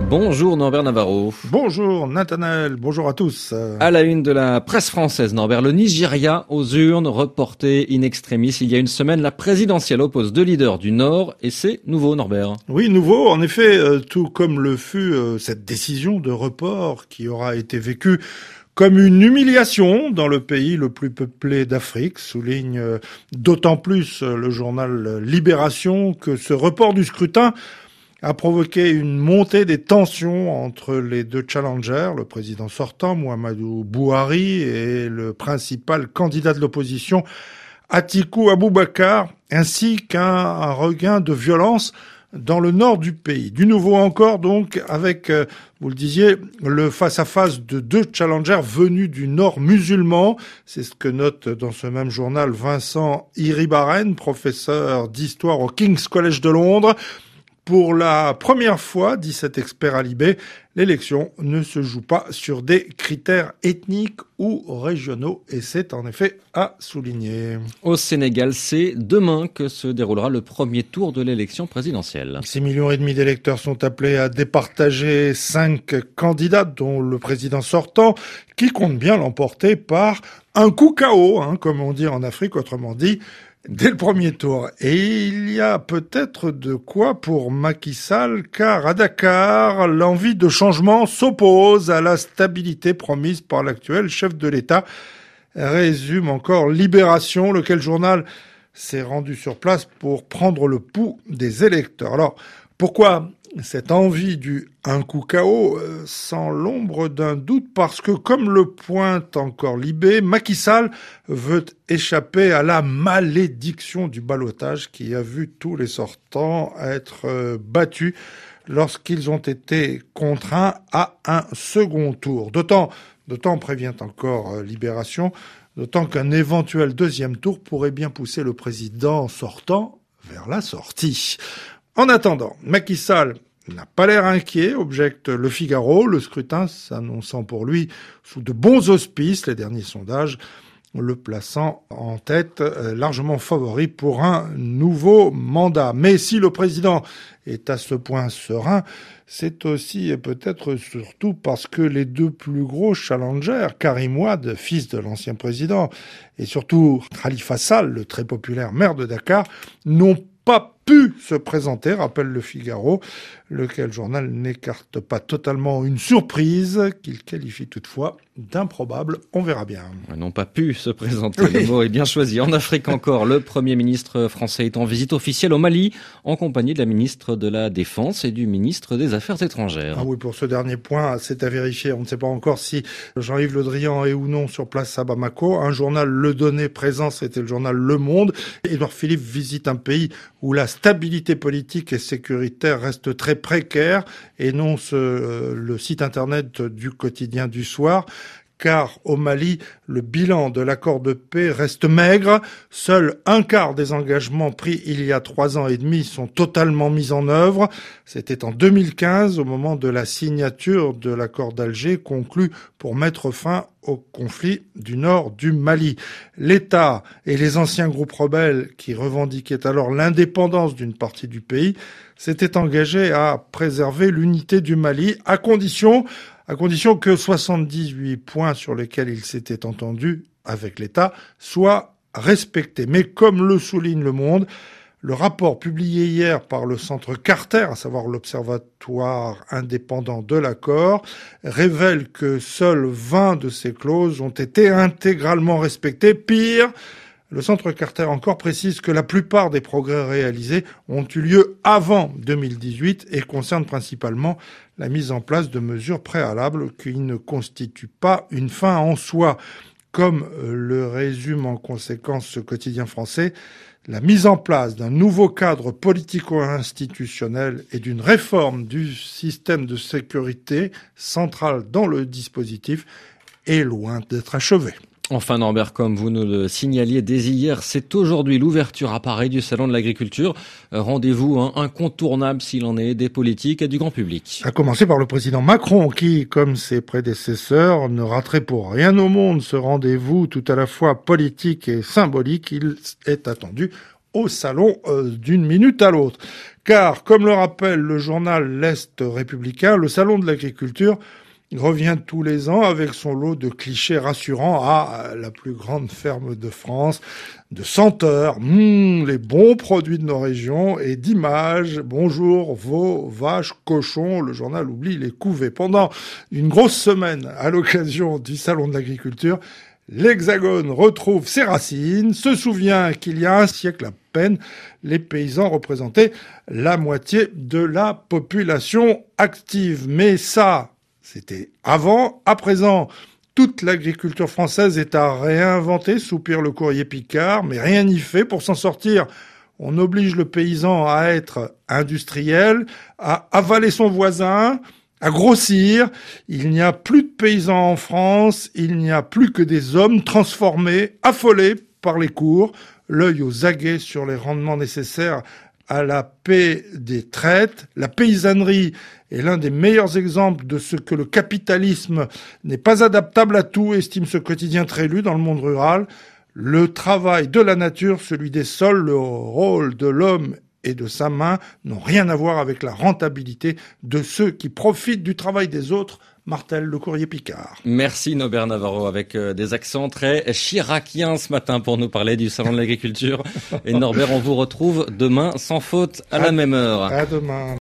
Bonjour Norbert Navarro. Bonjour Nathanaël, bonjour à tous. À la une de la presse française, Norbert, le Nigeria aux urnes, reporté in extremis. Il y a une semaine, la présidentielle oppose deux leaders du Nord et c'est nouveau, Norbert. Oui, nouveau, en effet, tout comme le fut cette décision de report qui aura été vécue comme une humiliation dans le pays le plus peuplé d'Afrique, souligne d'autant plus le journal Libération que ce report du scrutin a provoqué une montée des tensions entre les deux challengers, le président sortant, Muhammadu Buhari, et le principal candidat de l'opposition, Atiku Abubakar, ainsi qu'un regain de violence dans le nord du pays. Du nouveau encore, donc, avec, vous le disiez, le face-à-face de deux challengers venus du nord musulman. C'est ce que note dans ce même journal Vincent Iribaren, professeur d'histoire au King's College de Londres. Pour la première fois, dit cet expert à Libé, l'élection ne se joue pas sur des critères ethniques ou régionaux, et c'est en effet à souligner. Au Sénégal, c'est demain que se déroulera le premier tour de l'élection présidentielle. 6,5 millions d'électeurs sont appelés à départager 5 candidats, dont le président sortant, qui compte bien l'emporter par un coup KO, comme on dit en Afrique, autrement dit, dès le premier tour. Et il y a peut-être de quoi pour Macky Sall, car à Dakar, l'envie de changement s'oppose à la stabilité promise par l'actuel chef de l'État. Résume encore Libération, lequel journal s'est rendu sur place pour prendre le pouls des électeurs. Alors, pourquoi cette envie du un coup KO sans l'ombre d'un doute? Parce que, comme le pointe encore Libé, Macky Sall veut échapper à la malédiction du ballotage qui a vu tous les sortants être battus lorsqu'ils ont été contraints à un second tour. D'autant prévient encore Libération, d'autant qu'un éventuel deuxième tour pourrait bien pousser le président sortant vers la sortie. En attendant, Macky Sall n'a pas l'air inquiet, objecte Le Figaro, le scrutin s'annonçant pour lui sous de bons auspices, les derniers sondages le plaçant en tête, largement favori pour un nouveau mandat. Mais si le président est à ce point serein, c'est aussi et peut-être surtout parce que les deux plus gros challengers, Karim Wade, fils de l'ancien président, et surtout Khalifa Sall, le très populaire maire de Dakar, n'ont pas pu se présenter, rappelle Le Figaro, lequel journal n'écarte pas totalement une surprise qu'il qualifie toutefois d'improbable. On verra bien. N'ont pas pu se présenter, oui. Le mot est bien choisi. En Afrique encore, le Premier ministre français est en visite officielle au Mali, en compagnie de la ministre de la Défense et du ministre des Affaires étrangères. Ah oui, pour ce dernier point, c'est à vérifier. On ne sait pas encore si Jean-Yves Le Drian est ou non sur place à Bamako. Un journal le donnait présent, c'était le journal Le Monde. Édouard Philippe visite un pays où la stabilité politique et sécuritaire reste très précaire, énonce le site internet du quotidien du soir. Car au Mali, le bilan de l'accord de paix reste maigre. Seul un quart des engagements pris il y a 3 ans et demi sont totalement mis en œuvre. C'était en 2015, au moment de la signature de l'accord d'Alger, conclu pour mettre fin au conflit du nord du Mali. L'État et les anciens groupes rebelles, qui revendiquaient alors l'indépendance d'une partie du pays, s'étaient engagés à préserver l'unité du Mali, à condition que 78 points sur lesquels il s'était entendu avec l'État soient respectés. Mais comme le souligne Le Monde, le rapport publié hier par le Centre Carter, à savoir l'Observatoire indépendant de l'accord, révèle que seules 20 de ces clauses ont été intégralement respectées. Pire, le Centre Carter encore précise que la plupart des progrès réalisés ont eu lieu avant 2018 et concernent principalement la mise en place de mesures préalables qui ne constituent pas une fin en soi. Comme le résume en conséquence ce quotidien français, la mise en place d'un nouveau cadre politico-institutionnel et d'une réforme du système de sécurité centrale dans le dispositif est loin d'être achevée. Enfin Norbert, comme vous nous le signaliez dès hier, c'est aujourd'hui l'ouverture à Paris du Salon de l'Agriculture. Rendez-vous incontournable s'il en est des politiques et du grand public. À commencer par le président Macron qui, comme ses prédécesseurs, ne raterait pour rien au monde ce rendez-vous tout à la fois politique et symbolique. Il est attendu au salon d'une minute à l'autre. Car, comme le rappelle le journal L'Est républicain, le salon de l'agriculture revient tous les ans avec son lot de clichés rassurants. La plus grande ferme de France, de senteurs, les bons produits de nos régions, et d'images, bonjour, veaux, vaches, cochons, le journal oublie les couvées. Pendant une grosse semaine, à l'occasion du salon de l'agriculture, l'Hexagone retrouve ses racines, se souvient qu'il y a un siècle à peine, les paysans représentaient la moitié de la population active. Mais ça, c'était avant. À présent, toute l'agriculture française est à réinventer, soupire le Courrier Picard, mais rien n'y fait pour s'en sortir. On oblige le paysan à être industriel, à avaler son voisin, à grossir. Il n'y a plus de paysans en France, il n'y a plus que des hommes transformés, affolés par les cours, l'œil aux aguets sur les rendements nécessaires à la paix des traites. La paysannerie est l'un des meilleurs exemples de ce que le capitalisme n'est pas adaptable à tout, estime ce quotidien très lu dans le monde rural. Le travail de la nature, celui des sols, le rôle de l'homme et de sa main n'ont rien à voir avec la rentabilité de ceux qui profitent du travail des autres, martèle le Courrier Picard. Merci Norbert Navarro, avec des accents très chiraciens ce matin pour nous parler du salon de l'agriculture. Et Norbert, on vous retrouve demain sans faute à la même heure. À demain.